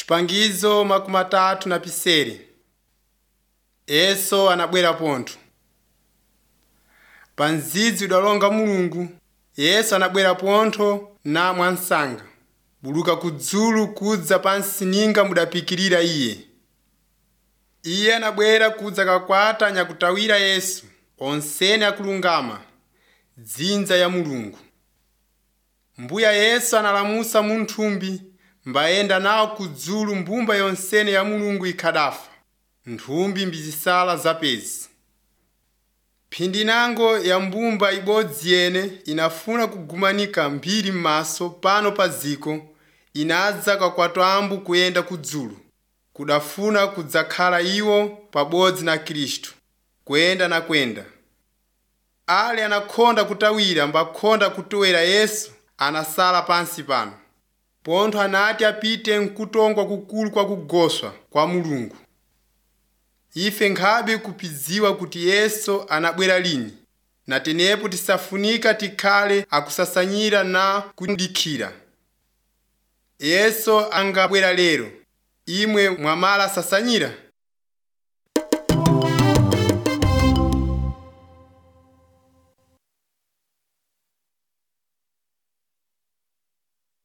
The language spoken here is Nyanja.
Chipangizo makumi atatu na pisere. Yesu anabwera pontho. Pa ndzidzi udalonga Mulungu, Yesu anabwera pontho na mwansanga. Buluka kudzulu kudza pansi ninga mudapikirira Iye. Iye anabwera kudza kakwata nyakutawira Yesu, onsene akulungama, dzinza ya Mulungu. Mbuya Yesu analamusa munthumbi, mbayenda nawo kudzulu mbumba yonsene ya Mulungu ikhadafa, nthumbi mbizisala zapezi. Phindi nango ya mbumba ibodzi yene inafuna kugumanika mphiri m'maso pano pa ziko, inadza kakwatwambu kuyenda kudzulu, kudafuna kudzakhala iwo pabodzi na Khristu, kuyenda na kwenda. Ali anakhonda kutawira mbakhonda kutowera Yesu anasala pansi pano. Pontho anati apite nkutongwa kukulu kwa kugoswa kwa Mulungu. Ife nkhabe kupidziwa kuti Yesu anabwera lini, na tenepo tisafunika tikhale akusasanyira na kudikira. Yesu angabwera lero, imwe mwamala sasanyira?